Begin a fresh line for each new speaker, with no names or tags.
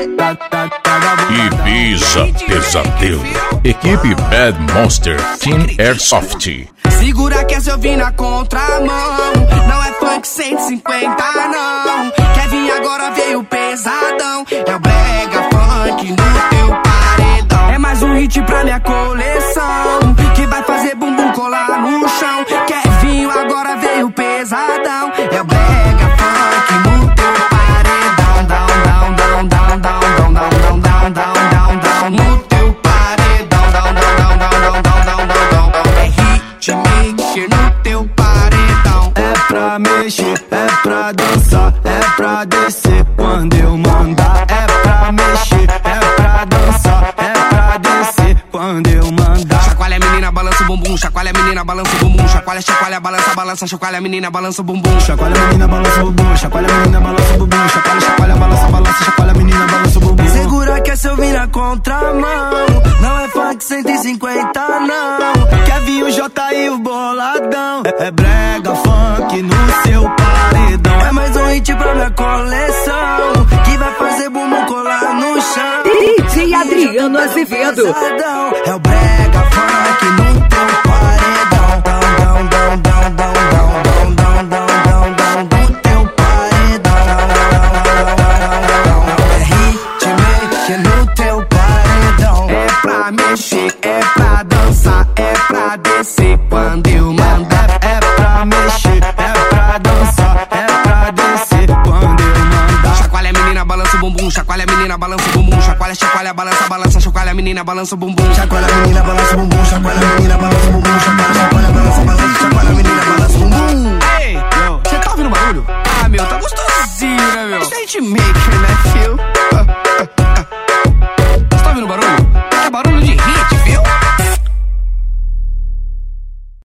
Ibiza Pesadelo. Equipe Bad Monster Team Airsoft.
Segura que essa eu vim na contramão. Não é funk 150 não. Quer vir agora veio pesadão. É o brega funk no teu paredão. É mais um hit pra minha coleção, que vai fazer bumbum colar no chão. Quer vir agora veio pesadão. É o brega funk no teu paredão. Down, down, down, down, down, down, down, down, down, down, down, no teu paredão. Down, down, down, down, down, down, down, down. É hitmaker no teu paredão.
É pra mexer, é pra dançar, é pra descer quando eu mandar. É pra mexer, é pra dançar, é pra descer quando eu mandar.
Chacoalha a menina, balança o bumbum. Chacoalha a menina, balança o bumbum. Chacoalha, chacoalha, balança, balança. Chacoalha a menina, balança o bumbum.
Chacoalha a menina, balança o bumbum. Chacoalha a menina, balança o bumbum. Chacoalha, chacoalha, balança, balança. Chacoalha a menina, balança o bumbum.
Segura que essa eu vim na contramão. Não é funk 150 não.
Quer vir o J e o boladão. É brega funk no seu paredão.
É mais um hit pra minha coleção, que vai fazer bumbum colar no chão.
DJ Adriano Azevedo.
É o brega funk no teu paredão. Down, down, down, down, down, down, down, down, down, down, no teu paredão. É hitmaker no teu paredão. É pra mexer, é pra dançar, é pra descer quando eu mandar.
É pra mexer, é pra dançar, é pra descer quando eu mandar.
Chacoalha a menina, balança o bumbum. Chacoalha a menina, balança o bumbum. Chacoalha, chacoalha, balança, balança. Chacoalha a menina, balança o bumbum.
Chacoalha a menina, balança o bumbum. Chacoalha a menina, balança o bumbum. Chacoalha, chacoalha, balança, balança. Chacoalha a menina, balança o bumbum.
Ei, cê tá ouvindo barulho? Ah, meu, tá gostosinho, né, meu? Isso é hitmaker, né, fio?